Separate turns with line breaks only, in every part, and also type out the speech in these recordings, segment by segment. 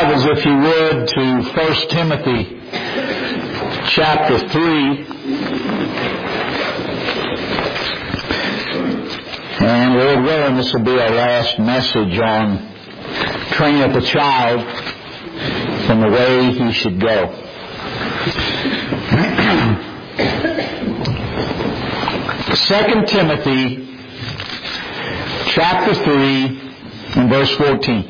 Bibles, if you would, to 1 Timothy chapter 3. And Lord willing, this will be our last message on training up a child in the way he should go. 2 Timothy chapter 3 and verse 14.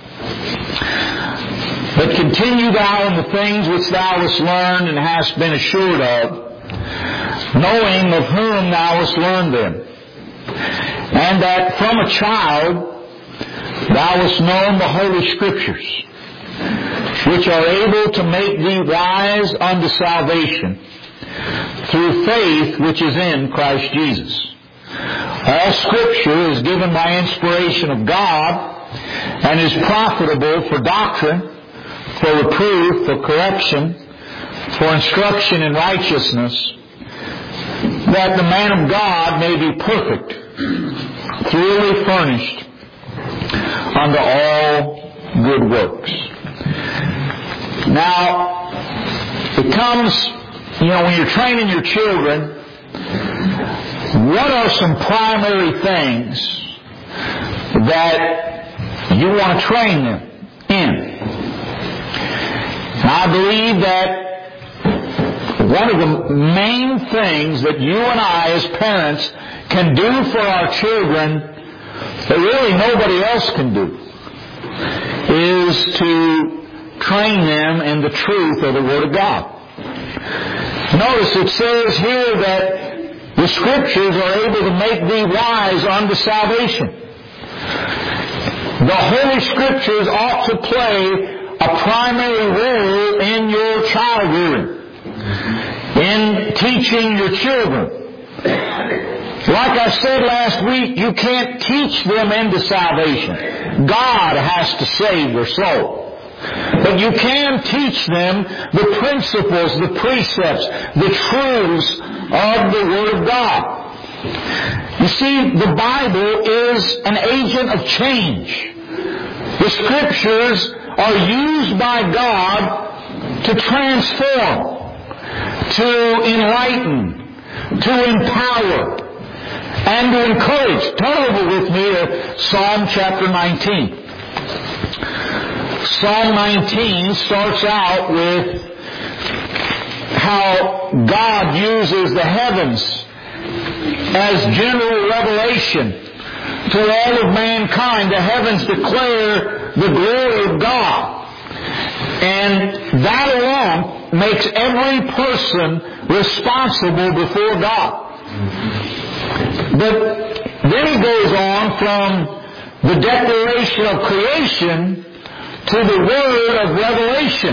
But continue thou in the things which thou hast learned and hast been assured of, knowing of whom thou hast learned them, and that from a child thou hast known the Holy Scriptures, which are able to make thee wise unto salvation through faith which is in Christ Jesus. All Scripture is given by inspiration of God and is profitable for doctrine, for reproof, for correction, for instruction in righteousness, that the man of God may be perfect, thoroughly furnished unto all good works. Now, it comes, when you're training your children, what are some primary things that you want to train them in? And I believe that one of the main things that you and I as parents can do for our children that really nobody else can do is to train them in the truth of the Word of God. Notice it says here that the Scriptures are able to make thee wise unto salvation. The Holy Scriptures ought to play a primary role in your child rearing, in teaching your children. Like I said last week, you can't teach them into salvation. God has to save their soul. But you can teach them the principles, the precepts, the truths of the Word of God. You see, the Bible is an agent of change. The Scriptures are used by God to transform, to enlighten, to empower, and to encourage. Turn over with me to Psalm chapter 19. Psalm 19 starts out with how God uses the heavens as general revelation to all of mankind. The heavens declare the glory of God. And that alone makes every person responsible before God. But then he goes on from the declaration of creation to the word of revelation.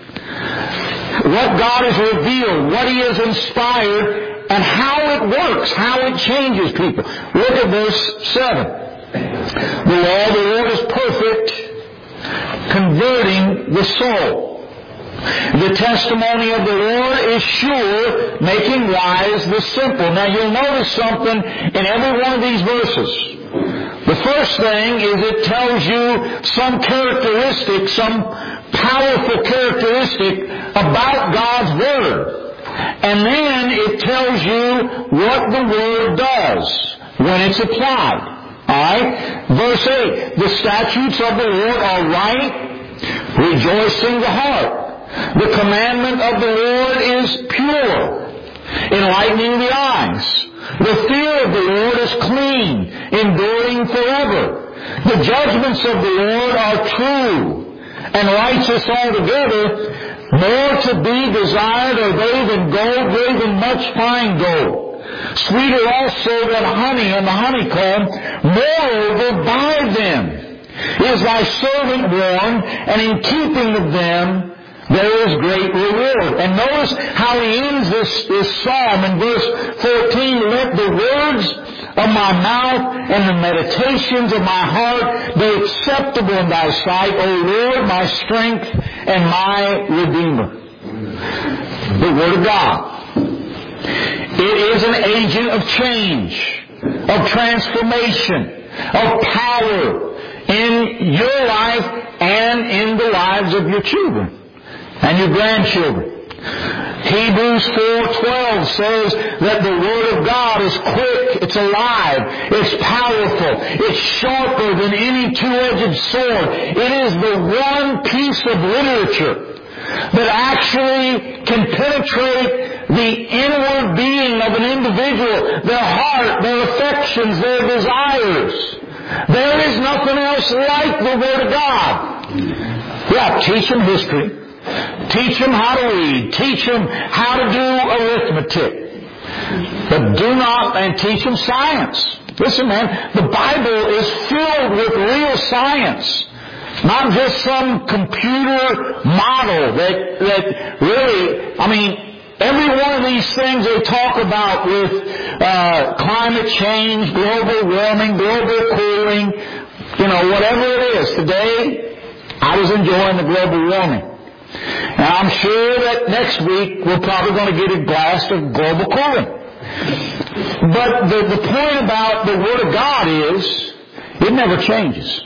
What God has revealed, what He has inspired, and how it works, how it changes people. Look at verse 7. The law of the Lord is perfect, converting the soul. The testimony of the Lord is sure, making wise the simple. Now you'll notice something in every one of these verses. The first thing is it tells you some characteristic, some powerful characteristic about God's Word. And then it tells you what the Word does when it's applied. Alright? Verse 8. The statutes of the Lord are right, rejoicing the heart. The commandment of the Lord is pure, enlightening the eyes. The fear of the Lord is clean, enduring forever. The judgments of the Lord are true and righteous altogether. More to be desired are they than gold, yea, than much fine gold. Sweeter also than honey and the honeycomb. Moreover, by them is thy servant warned, and in keeping of them there is great reward. And notice how he ends this psalm in verse 14. Let the words of my mouth and the meditations of my heart be acceptable in thy sight, O Lord, my strength and my Redeemer. The Word of God. It is an agent of change, of transformation, of power in your life and in the lives lives of your children and your grandchildren. Hebrews 4:12 says that the Word of God is quick, it's alive, it's powerful, it's sharper than any two-edged sword. It is the one piece of literature that actually can penetrate the inward being of an individual, their heart, their affections, their desires. There is nothing else like the Word of God. Yeah, teach them history. Teach them how to read. Teach them how to do arithmetic. But do not, and teach them science. Listen, man, the Bible is filled with real science. Not just some computer model that really, I mean, every one of these things they talk about with climate change, global warming, global cooling, whatever it is. Today, I was enjoying the global warming. And I'm sure that next week we're probably going to get a blast of global cooling. But the point about the Word of God is, it never changes.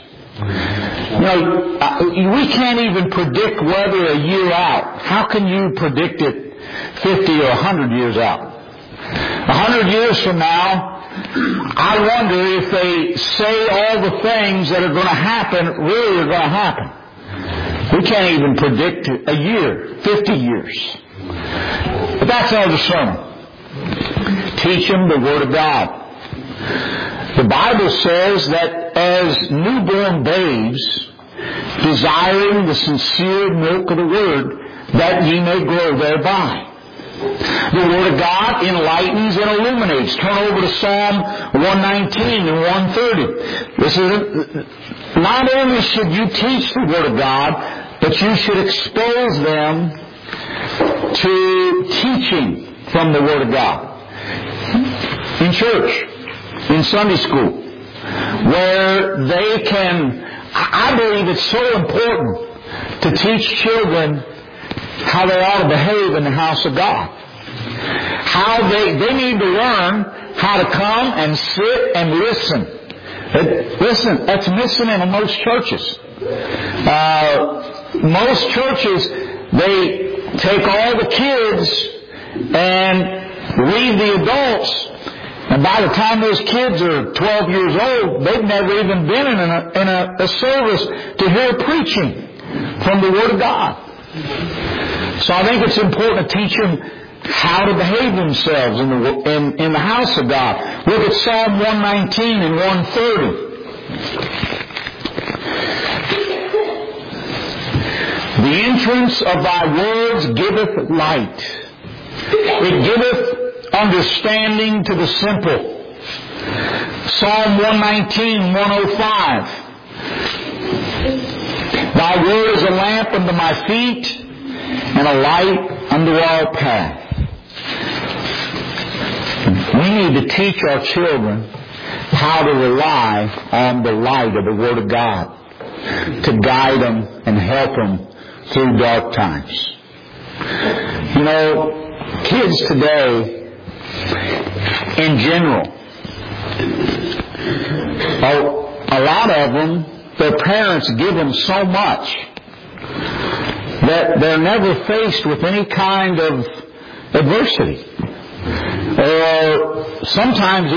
We can't even predict weather a year out. How can you predict it 50 or 100 years out? 100 years from now, I wonder if they say all the things that are going to happen really are going to happen. We can't even predict a year, 50 years. But that's another sermon. Teach them the Word of God. The Bible says that as newborn babes, desiring the sincere milk of the Word, that ye may grow thereby. The Word of God enlightens and illuminates. Turn over to Psalm 119 and 130. This is not only should you teach the Word of God, but you should expose them to teaching from the Word of God. In church, in Sunday school, where they can, I believe it's so important to teach children how they ought to behave in the house of God. How they need to learn how to come and sit and listen. Listen, that's missing in most churches. Most churches, they take all the kids and leave the adults. And by the time those kids are 12 years old, they've never even been in a service to hear preaching from the Word of God. So I think it's important to teach them how to behave themselves in the house of God. Look at Psalm 119 and 130. The entrance of thy words giveth light. It giveth understanding to the simple. Psalm 119, 105. Thy word is a lamp unto my feet and a light unto our path. We need to teach our children how to rely on the light of the Word of God to guide them and help them through dark times. Kids today, in general, a lot of them, their parents give them so much that they're never faced with any kind of adversity. Or sometimes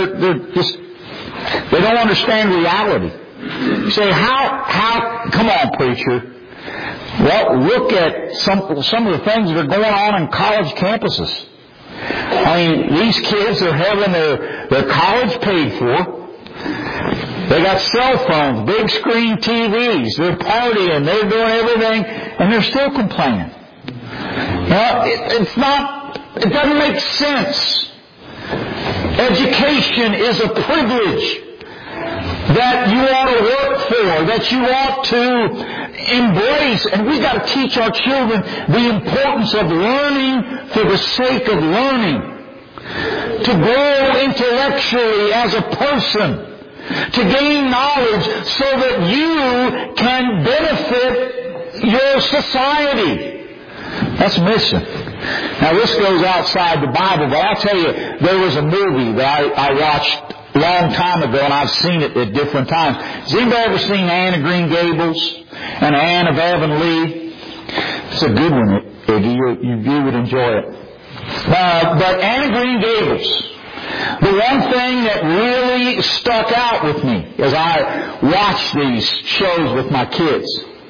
they don't understand reality. You say, how, come on, preacher. Well, look at some of the things that are going on in college campuses. I mean, these kids are having their college paid for. They got cell phones, big screen TVs, they're partying, they're doing everything, and they're still complaining. Now, it doesn't make sense. Education is a privilege that you ought to work for, that you ought to embrace. And we've got to teach our children the importance of learning for the sake of learning. To grow intellectually as a person. To gain knowledge so that you can benefit your society. That's missing. Now this goes outside the Bible, but I'll tell you, there was a movie that I watched long time ago, and I've seen it at different times. Has anybody ever seen Anne of Green Gables and Anne of Avonlea? It's a good one, Iggy. You would enjoy it. But Anne of Green Gables, the one thing that really stuck out with me as I watched these shows with my kids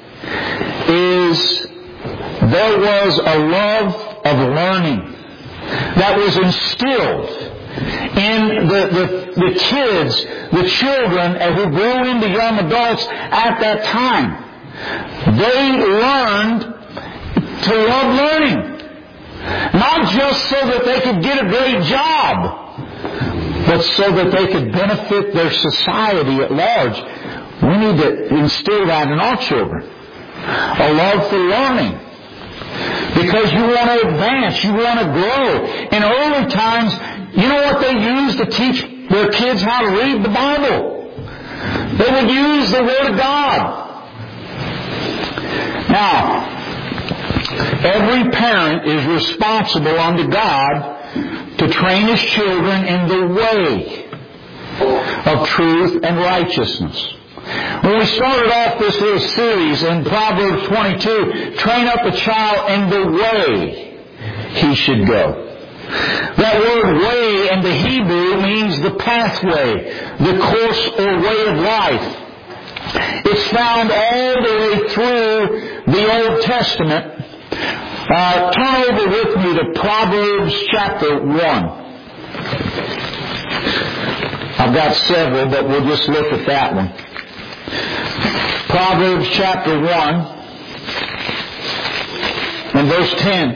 is there was a love of learning that was instilled in the kids, the children who grew into young adults at that time. They learned to love learning. Not just so that they could get a great job, but so that they could benefit their society at large. We need to instill that in our children. A love for learning. Because you want to advance, you want to grow. In early times, you know what they used to teach their kids how to read the Bible? They would use the Word of God. Now, every parent is responsible unto God to train his children in the way of truth and righteousness. When we started off this little series in Proverbs 22, train up a child in the way he should go. That word way in the Hebrew means the pathway, the course or way of life. It's found all the way through the Old Testament. Turn over with me to Proverbs chapter 1. I've got several, but we'll just look at that one. Proverbs chapter 1 and verse 10.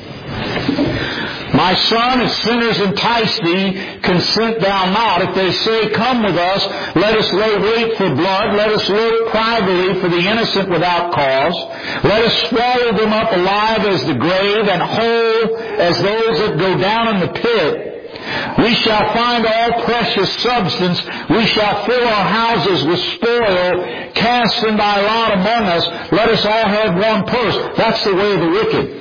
My son, if sinners entice thee, consent thou not. If they say, come with us, let us lay wait for blood. Let us look privately for the innocent without cause. Let us swallow them up alive as the grave, and whole as those that go down in the pit. We shall find all precious substance. We shall fill our houses with spoil. Cast in thy lot among us. Let us all have one purse. That's the way of the wicked.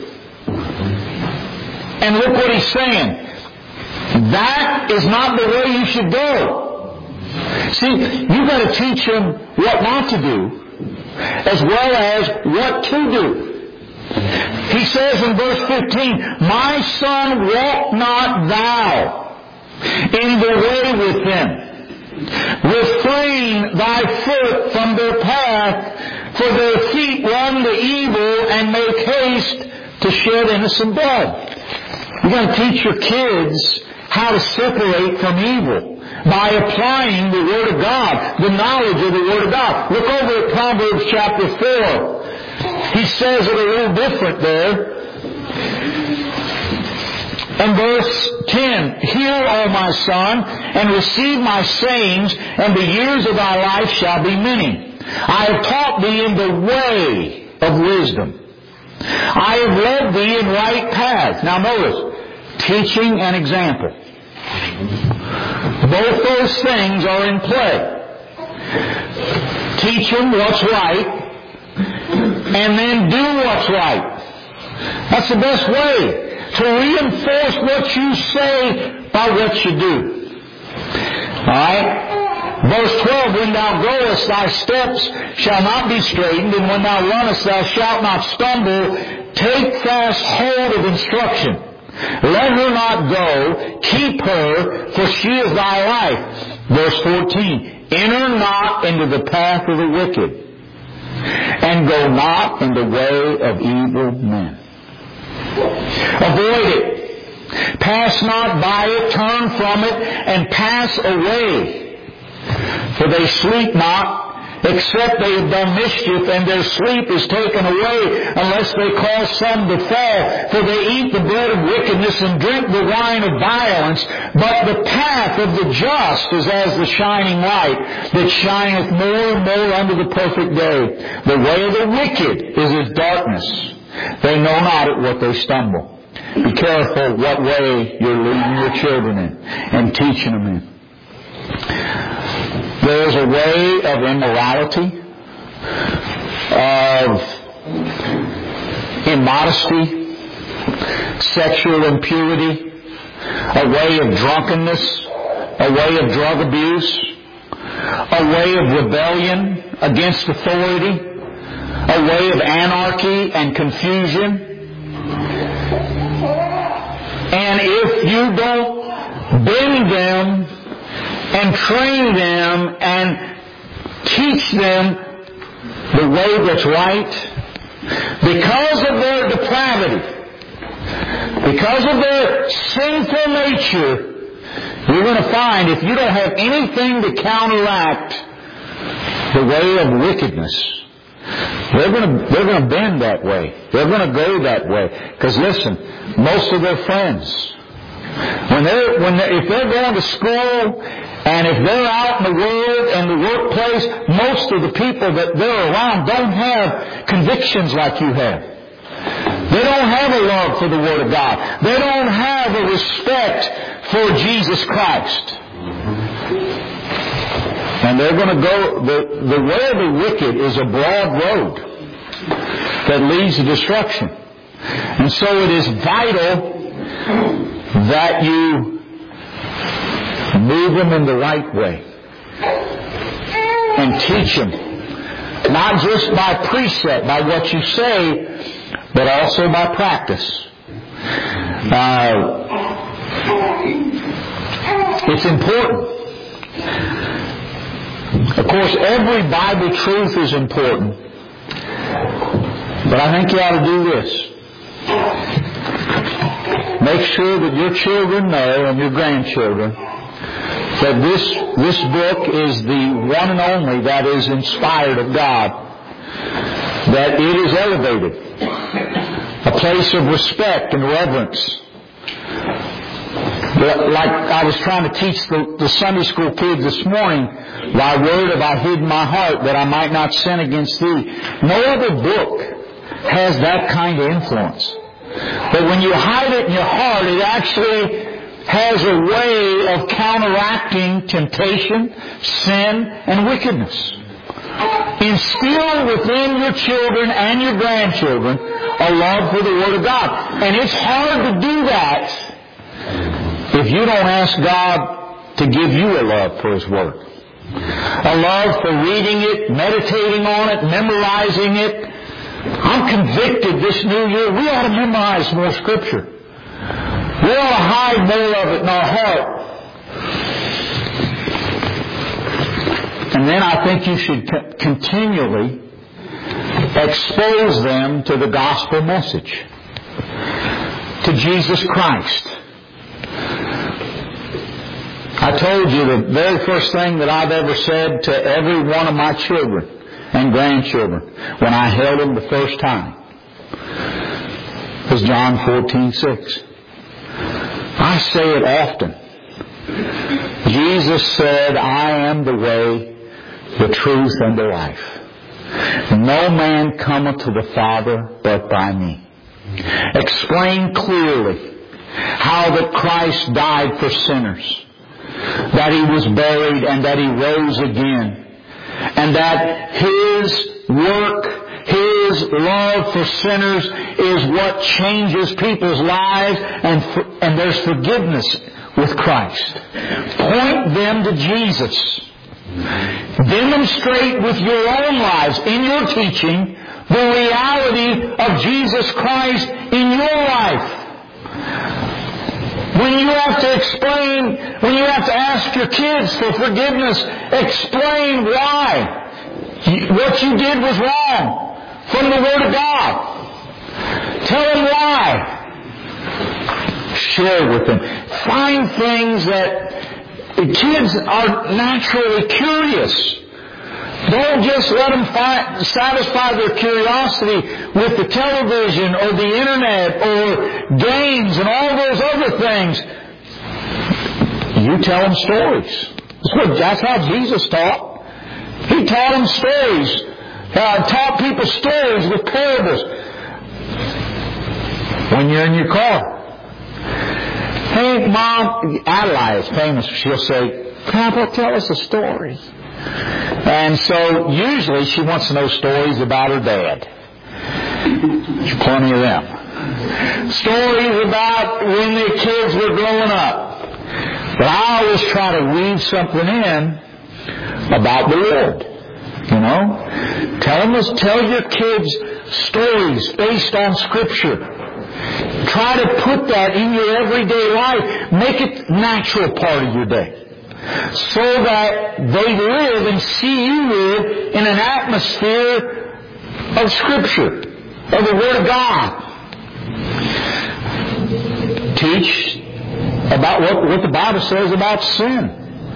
And look what he's saying. That is not the way you should go. See, you've got to teach them what not to do, as well as what to do. He says in verse 15, my son, walk not thou in the way with them. Refrain thy foot from their path, for their feet run to evil and make haste to shed innocent blood. You're going to teach your kids how to separate from evil by applying the Word of God, the knowledge of the Word of God. Look over at Proverbs chapter 4. He says it a little different there. In verse 10, hear, O my son, and receive my sayings, and the years of thy life shall be many. I have taught thee in the way of wisdom. I have led thee in right paths. Now notice, teaching and example. Both those things are in play. Teach them what's right, and then do what's right. That's the best way to reinforce what you say by what you do. Alright? Verse 12, when thou goest, thy steps shall not be straitened, and when thou runnest, thou shalt not stumble. Take fast hold of instruction. Let her not go. Keep her, for she is thy life. Verse 14, enter not into the path of the wicked, and go not in the way of evil men. Avoid it. Pass not by it. Turn from it, and pass away. For they sleep not, except they have done mischief, and their sleep is taken away, unless they cause some to fall. For they eat the bread of wickedness, and drink the wine of violence. But the path of the just is as the shining light, that shineth more and more unto the perfect day. The way of the wicked is as darkness. They know not at what they stumble. Be careful what way you're leading your children in and teaching them in. There is a way of immorality, of immodesty, sexual impurity, a way of drunkenness, a way of drug abuse, a way of rebellion against authority, a way of anarchy and confusion. And if you don't bring them and train them and teach them the way that's right, because of their depravity, because of their sinful nature, you're going to find if you don't have anything to counteract the way of wickedness, they're going to bend that way. They're going to go that way. Because listen, most of their friends, if they're going to school and if they're out in the world and the workplace, most of the people that they're around don't have convictions like you have. They don't have a love for the Word of God. They don't have a respect for Jesus Christ. And they're going to go, the way of the wicked is a broad road that leads to destruction. And so it is vital that you move them in the right way and teach them, not just by precept, by what you say, but also by practice. It's important. Of course, every Bible truth is important. But I think you ought to do this. Make sure that your children know, and your grandchildren, that this book is the one and only that is inspired of God. That it is elevated. A place of respect and reverence. Like I was trying to teach the Sunday school kids this morning, Thy word have I hid in my heart that I might not sin against Thee. No other book has that kind of influence. But when you hide it in your heart, it actually has a way of counteracting temptation, sin, and wickedness. Instill within your children and your grandchildren a love for the Word of God. And it's hard to do that if you don't ask God to give you a love for His Word. A love for reading it, meditating on it, memorizing it. I'm convicted this new year we ought to memorize more Scripture. We ought to hide more of it in our heart. And then I think you should continually expose them to the gospel message, to Jesus Christ. I told you the very first thing that I've ever said to every one of my children and grandchildren when I held them the first time was John 14:6. I say it often. Jesus said, I am the way, the truth, and the life. No man cometh to the Father but by me. Explain clearly how that Christ died for sinners, that He was buried and that He rose again, and that His work, His love for sinners is what changes people's lives, and there's forgiveness with Christ. Point them to Jesus. Demonstrate with your own lives, in your teaching, the reality of Jesus Christ in your life. When you have to explain, when you have to ask your kids for forgiveness, explain why what you did was wrong from the Word of God. Tell them why. Share with them. Find things that kids are naturally curious. Don't just let them satisfy their curiosity with the television or the internet or games and all those other things. You tell them stories. That's how Jesus taught. He taught them stories. Taught people stories with parables. When you're in your car. Hey, Mom, Adelaide is famous. She'll say, Papa, tell us a story. And so usually she wants to know stories about her dad. There's plenty of them. Stories about when the kids were growing up. But I always try to weave something in about the Lord. You know? Tell your kids stories based on Scripture. Try to put that in your everyday life. Make it a natural part of your day. So that they live and see you live in an atmosphere of Scripture, of the Word of God. Teach about what the Bible says about sin.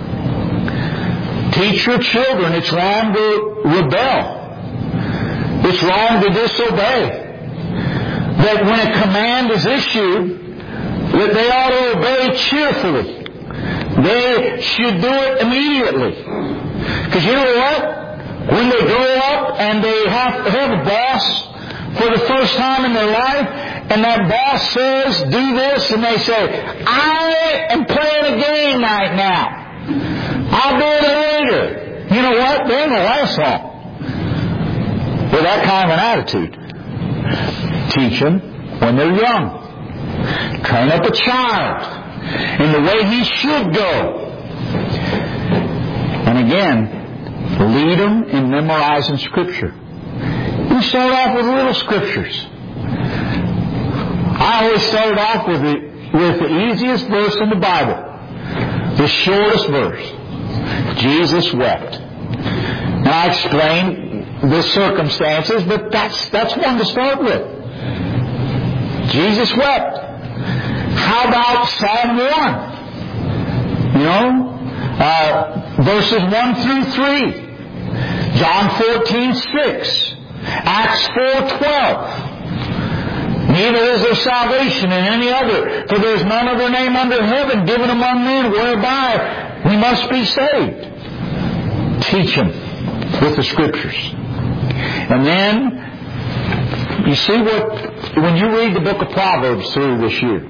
Teach your children it's wrong to rebel. It's wrong to disobey. That when a command is issued, that they ought to obey cheerfully. They should do it immediately. Because you know what? When they grow up and they have a boss for the first time in their life, and that boss says, do this, and they say, I am playing a game right now. I'll do it later. You know what? They ain't going to last long with that kind of an attitude. Teach them when they're young. Train up a child in the way he should go. And again, lead them in memorizing Scripture. You start off with little Scriptures. I always started off with the easiest verse in the Bible. The shortest verse. Jesus wept. And I explained the circumstances, but that's one to start with. Jesus wept. How about Psalm 1? You know, verses 1 through 3. John 14:6. Acts 4:12. Neither is there salvation in any other, for there is none other name under heaven given among men whereby we must be saved. Teach them with the Scriptures. And then, you see when you read the book of Proverbs through this year,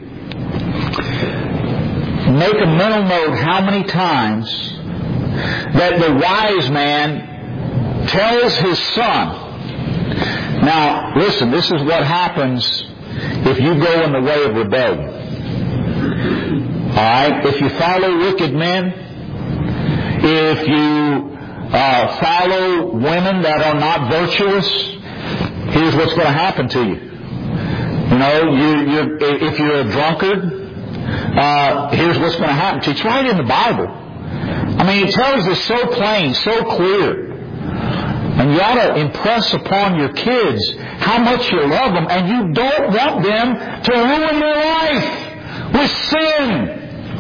make a mental note how many times that the wise man tells his son. Now, listen, this is what happens if you go in the way of rebellion. Alright? If you follow wicked men, if you follow women that are not virtuous, here's what's going to happen to you. You know, if you're a drunkard, here's what's going to happen to you. It's right in the Bible. I mean, it tells us so plain, so clear. And you ought to impress upon your kids how much you love them, and you don't want them to ruin their life with sin.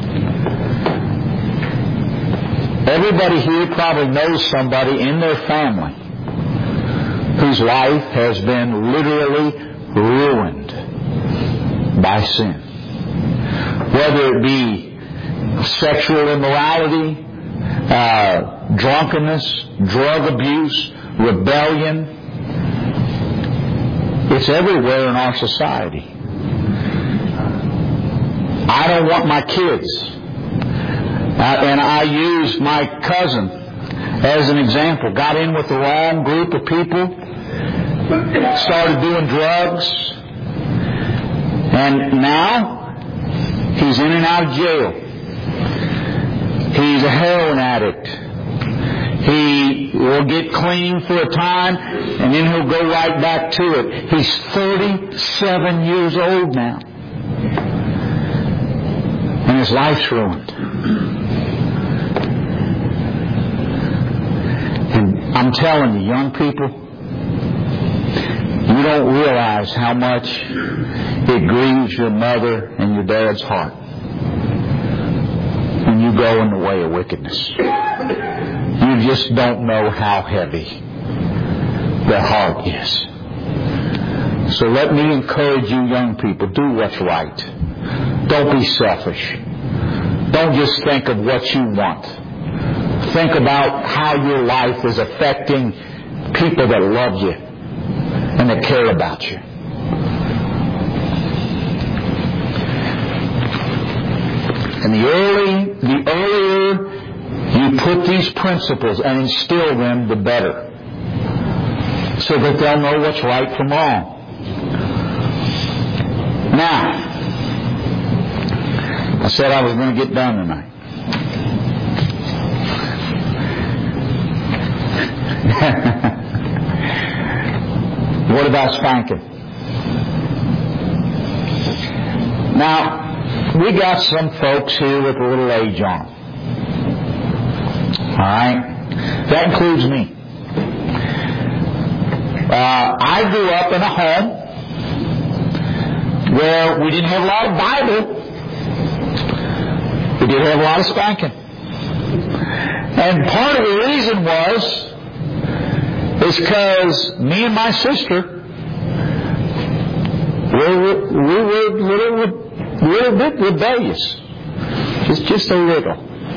Everybody here probably knows somebody in their family whose life has been literally ruined by sin. Whether it be sexual immorality, drunkenness, drug abuse, rebellion. It's everywhere in our society. I don't want my kids. And I used my cousin as an example. Got in with the wrong group of people. Started doing drugs. And now he's in and out of jail. He's a heroin addict. He will get clean for a time, and then he'll go right back to it. He's 37 years old now. And his life's ruined. And I'm telling you, young people, you don't realize how much it grieves your mother and your dad's heart when you go in the way of wickedness. You just don't know how heavy their heart is. So let me encourage you young people, do what's right. Don't be selfish. Don't just think of what you want. Think about how your life is affecting people that love you and that care about you. And the earlier you put these principles and instill them, the better. So that they'll know what's right from wrong. Now, I said I was going to get done tonight. What about spanking? Now, we got some folks here with a little age on them. Alright? That includes me. I grew up in a home where we didn't have a lot of Bible. We did have a lot of spanking. And part of the reason is because me and my sister, we were a little bit rebellious. Just a little.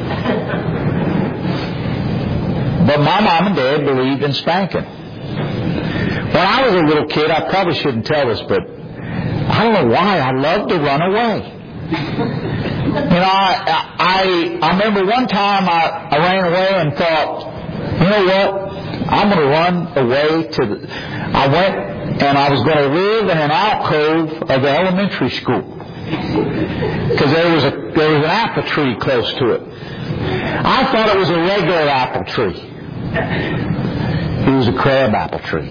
But my mom and dad believed in spanking. When I was a little kid, I probably shouldn't tell this, but I don't know why, I loved to run away. You know, I remember one time I ran away and thought, you know what? I'm going to run away I went and I was going to live in an alcove of the elementary school. Because there was an apple tree close to it. I thought it was a regular apple tree. It was a crab apple tree.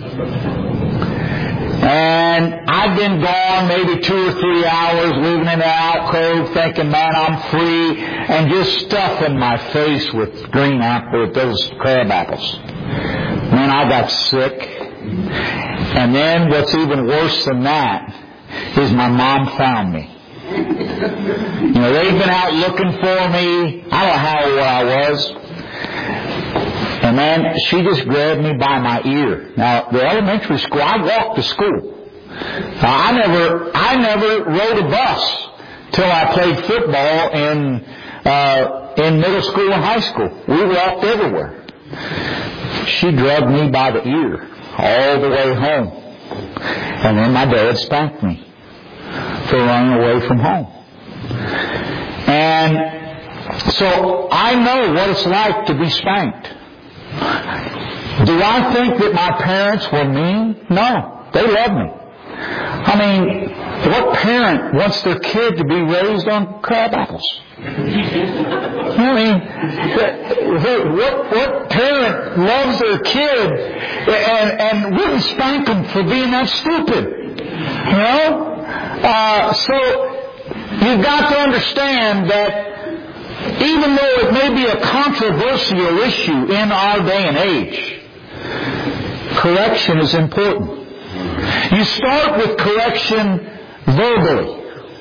And I'd been gone maybe 2 or 3 hours living in an alcove thinking, man, I'm free, and just stuffing my face with those crab apples. Man, I got sick. And then what's even worse than that is my mom found me. You know, they'd been out looking for me. I don't know how old I was. And man, she just grabbed me by my ear. Now, the elementary school, I walked to school. I never rode a bus till I played football in middle school and high school. We walked everywhere. She dragged me by the ear all the way home. And then my dad spanked me for running away from home. And so I know what it's like to be spanked. Do I think that my parents were mean? No. They loved me. I mean, what parent wants their kid to be raised on crab apples? I mean, what parent loves their kid and wouldn't spank them for being that stupid? You know? So you've got to understand that even though it may be a controversial issue in our day and age, correction is important. You start with correction verbally.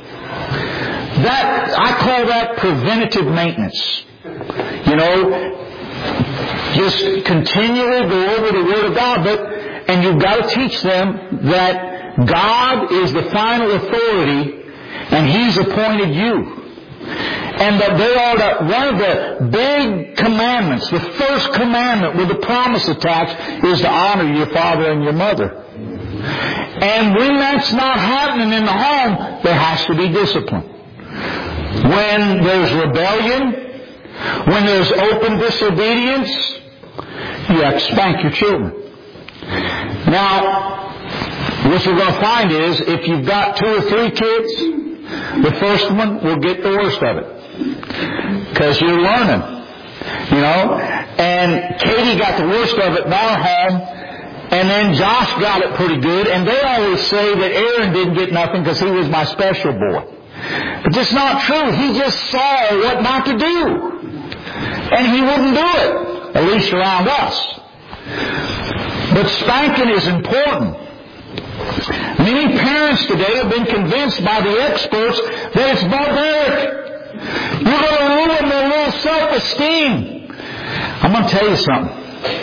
I call that preventative maintenance. You know, just continually go over the Word of God, and you've got to teach them that God is the final authority and He's appointed you. And that they are one of the big commandments, the first commandment with the promise attached, is to honor your father and your mother. And when that's not happening in the home, there has to be discipline. When there's rebellion, when there's open disobedience, you have to spank your children. Now, what you're going to find is, if you've got 2 or 3 kids, the first one will get the worst of it. Because you're learning, you know. And Katie got the worst of it in our home, and then Josh got it pretty good. And they always say that Aaron didn't get nothing because he was my special boy. But that's not true. He just saw what not to do. And he wouldn't do it, at least around us. But spanking is important. Many parents today have been convinced by the experts that it's barbaric. You're going to ruin their little self-esteem. I'm going to tell you something.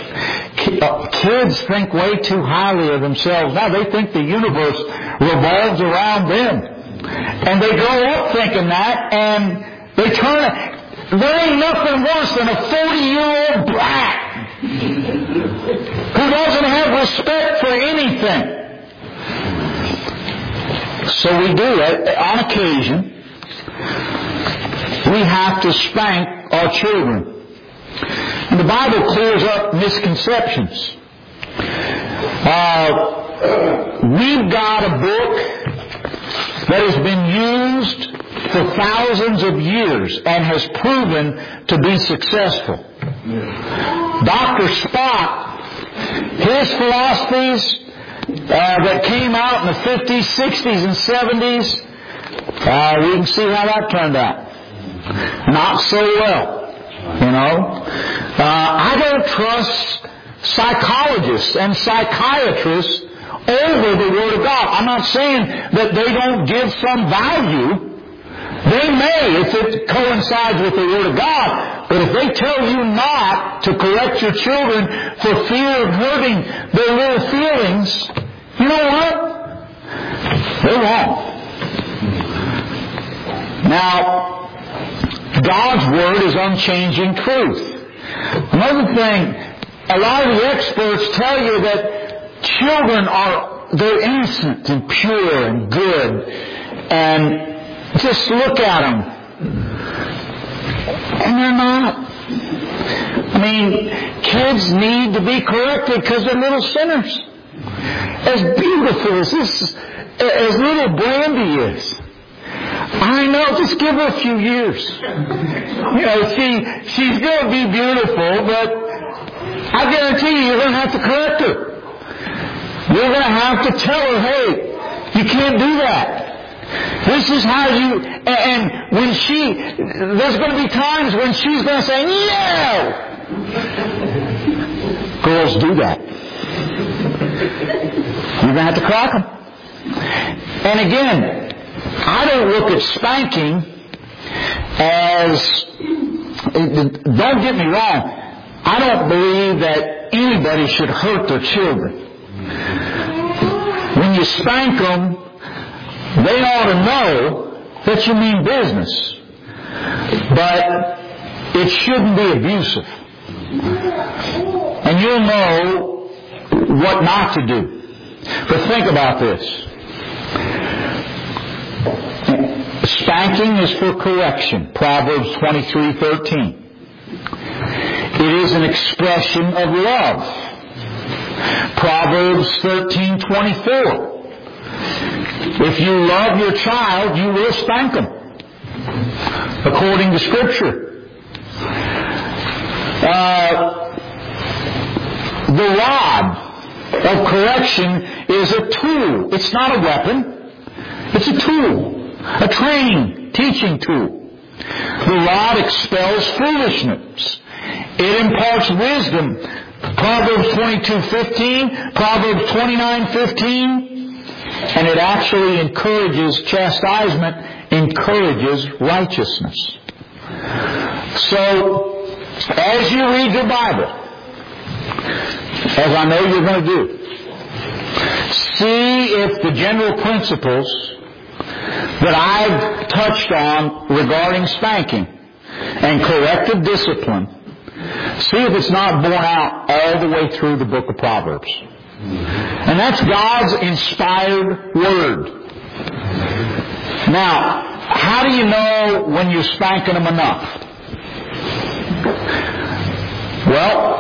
Kids think way too highly of themselves. Now they think the universe revolves around them. And they grow up thinking that, and they turn it. There ain't nothing worse than a 40-year-old brat who doesn't have respect for anything. So we do it on occasion. We have to spank our children. And the Bible clears up misconceptions. We've got a book that has been used for thousands of years and has proven to be successful. Dr. Spock His philosophies that came out in the 50s, 60s, and 70s, we can see how that turned out. Not so well. I don't trust psychologists and psychiatrists over the Word of God. I'm not saying that they don't give some value. They may if it coincides with the Word of God. But if they tell you not to correct your children for fear of hurting their little feelings, you know what? They're wrong. Now, God's Word is unchanging truth. Another thing, a lot of the experts tell you that children they're innocent and pure and good, and just look at them. And they're not. I mean, kids need to be corrected because they're little sinners. As beautiful as little Brandy is, I know, just give her a few years. She's going to be beautiful, but I guarantee you're going to have to correct her. You're going to have to tell her, hey, you can't do that. This is how you... And when there's going to be times when she's going to say, no! Girls do that. You're going to have to crack them. And again, I don't look at spanking as... Don't get me wrong. I don't believe that anybody should hurt their children. When you spank them, they ought to know that you mean business. But it shouldn't be abusive. And you'll know what not to do. But think about this. Spanking is for correction. Proverbs 23:13. It is an expression of love. Proverbs 13:24. If you love your child, you will spank them, according to Scripture. The rod of correction is a tool. It's not a weapon. It's a tool. A training, teaching tool. The rod expels foolishness. It imparts wisdom. Proverbs 22:15, Proverbs 29:15. And it actually encourages chastisement, encourages righteousness. So, as you read your Bible, as I know you're going to do, see if the general principles that I've touched on regarding spanking and corrective discipline, see if it's not borne out all the way through the book of Proverbs. And that's God's inspired Word. Now, how do you know when you're spanking them enough? Well,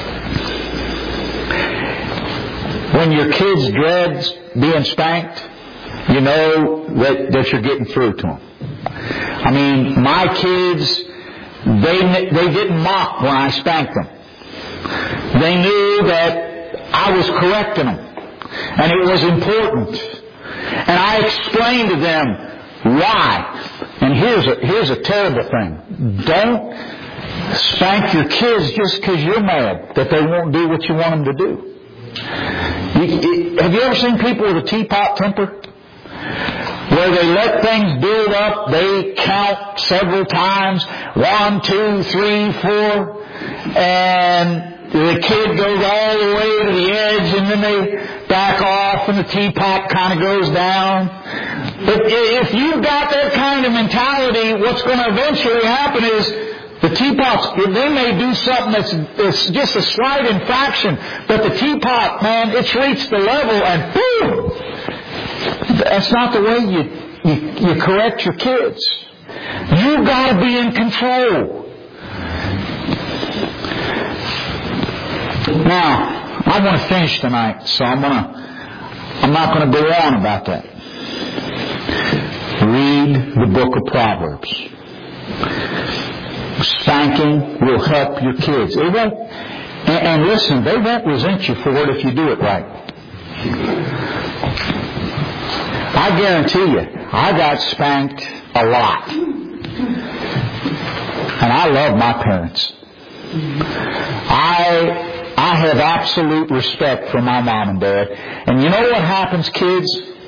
when your kids dread being spanked, you know that you're getting through to them. I mean, my kids, they didn't mock when I spanked them. They knew that I was correcting them, and it was important. And I explained to them why. And here's a terrible thing. Don't spank your kids just because you're mad that they won't do what you want them to do. Have you ever seen people with a teapot temper? Where they let things build up, they count several times, 1, 2, 3, 4, and the kid goes all the way to the edge, and then they back off, and the teapot kind of goes down. But if you've got that kind of mentality, what's going to eventually happen is the teapots, they may do something that's just a slight infraction, but the teapot, man, it's reached the level, and boom! That's not the way you correct your kids. You've got to be in control. Now, I want to finish tonight, so I'm not going to go on about that. Read the book of Proverbs. Spanking will help your kids. It And listen, they won't resent you for it if you do it right. I guarantee you, I got spanked a lot. And I love my parents. I have absolute respect for my mom and dad. And you know what happens, kids?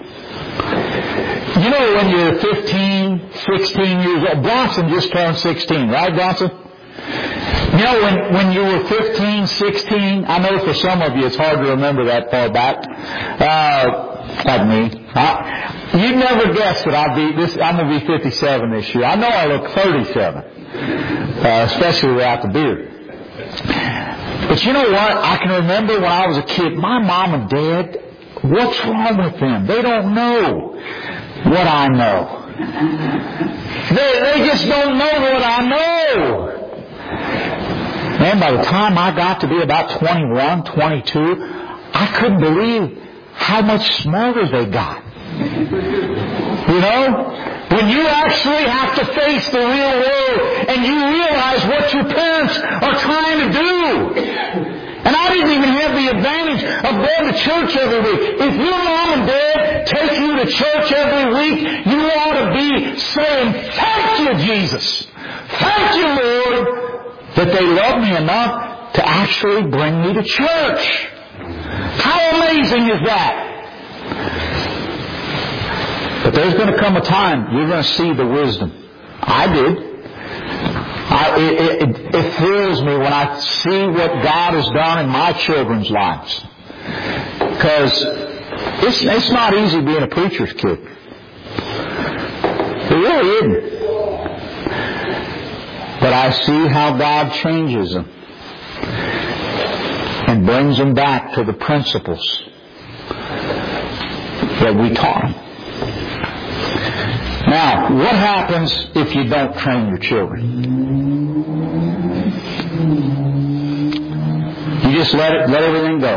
You know when you're 15, 16 years old. Bronson just turned 16, right, Bronson? You know when you were 15, 16, I know for some of you it's hard to remember that far back. Like me. You'd never guess that I'm going to be 57 this year. I know I look 37. Especially without the beard. But you know what? I can remember when I was a kid, my mom and dad, what's wrong with them? They don't know what I know. They just don't know what I know. Man, by the time I got to be about 21, 22, I couldn't believe how much smarter they got. You know? When you actually have to face the real world and you realize what your parents are trying to do. And I didn't even have the advantage of going to church every week. If your mom and dad take you to church every week, you ought to be saying, "Thank you, Jesus. Thank you, Lord, that they love me enough to actually bring me to church." How amazing is that? But there's going to come a time you're going to see the wisdom. I did. It thrills me when I see what God has done in my children's lives. Because it's not easy being a preacher's kid. It really isn't. But I see how God changes them and brings them back to the principles that we taught them. Now, what happens if you don't train your children? You just let everything go.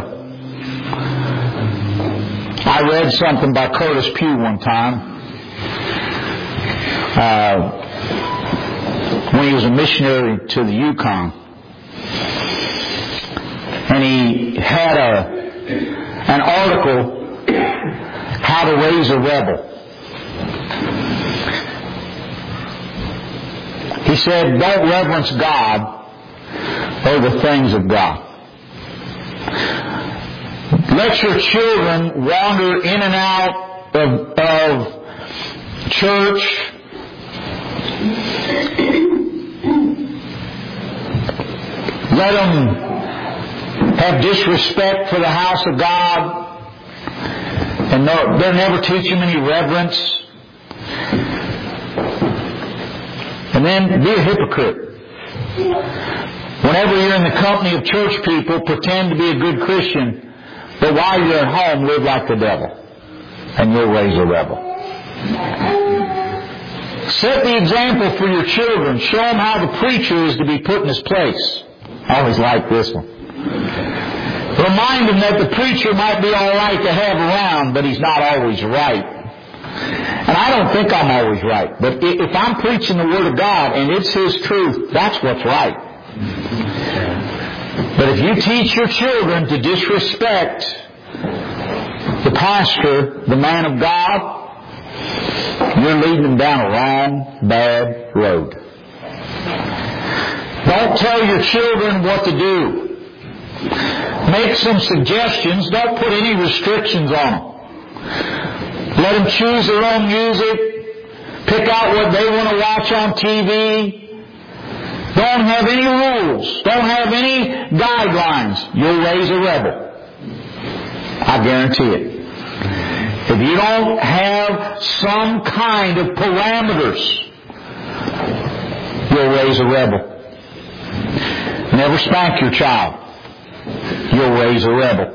I read something by Curtis Pugh one time when he was a missionary to the Yukon. And he had an article, How to Raise a Rebel. He said, don't reverence God over the things of God. Let your children wander in and out of church. Let them have disrespect for the house of God. And they'll never teach them any reverence. And then be a hypocrite. Whenever you're in the company of church people, pretend to be a good Christian, but while you're at home, live like the devil, and you'll raise a rebel. Set the example for your children. Show them how the preacher is to be put in his place. I always like this one. Remind them that the preacher might be all right to have around, but he's not always right. And I don't think I'm always right. But if I'm preaching the Word of God and it's His truth, that's what's right. But if you teach your children to disrespect the pastor, the man of God, you're leading them down a wrong, bad road. Don't tell your children what to do. Make some suggestions. Don't put any restrictions on them. Let them choose their own music. Pick out what they want to watch on TV. Don't have any rules. Don't have any guidelines. You'll raise a rebel. I guarantee it. If you don't have some kind of parameters, you'll raise a rebel. Never spank your child. You'll raise a rebel.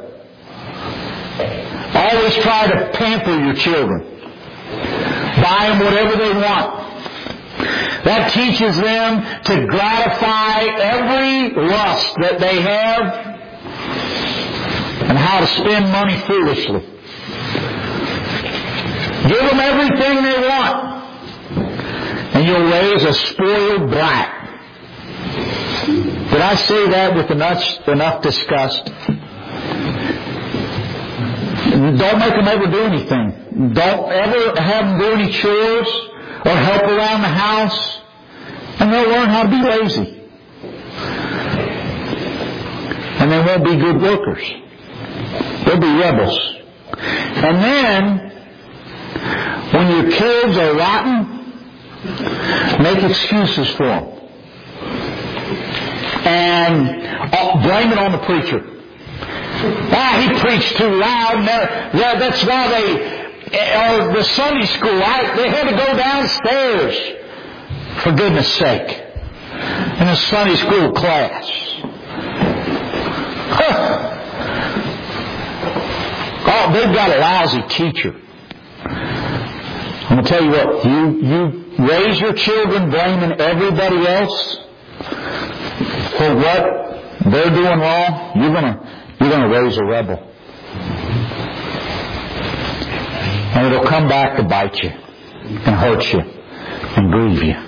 Always try to pamper your children. Buy them whatever they want. That teaches them to gratify every lust that they have and how to spend money foolishly. Give them everything they want, and you'll raise a spoiled brat. Did I say that with enough disgust? Don't make them ever do anything. Don't ever have them do any chores or help around the house. And they'll learn how to be lazy. And they won't be good workers. They'll be rebels. And then, when your kids are rotten, make excuses for them. And blame it on the preacher. He preached too loud. That's why or the Sunday school, they had to go downstairs. For goodness sake. In a Sunday school class. Oh, they've got a lousy teacher. I'm going to tell you what, you raise your children blaming everybody else for what they're doing wrong, you're going to raise a rebel. And it'll come back to bite you and hurt you and grieve you.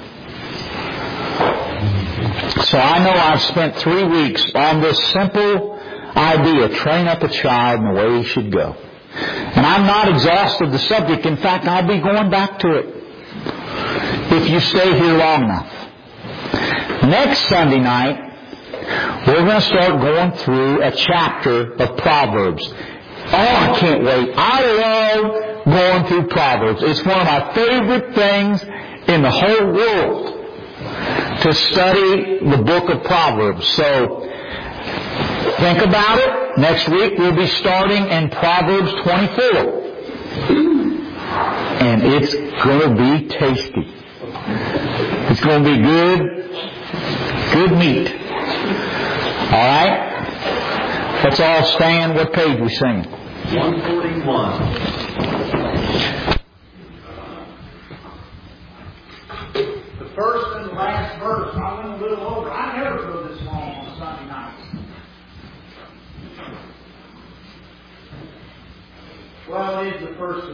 So I know I've spent 3 weeks on this simple idea, train up a child in the way he should go. And I'm not exhausted the subject. In fact, I'll be going back to it if you stay here long enough. Next Sunday night, we're going to start going through a chapter of Proverbs. Oh, I can't wait. I love going through Proverbs. It's one of my favorite things in the whole world to study the book of Proverbs. So, think about it. Next week we'll be starting in Proverbs 24. And it's going to be tasty. It's going to be good meat. Alright? Let's all stand. What page we singing?
141.
First and the last verse. I went a little over. I never go this long on Sunday nights. Well, it is the first.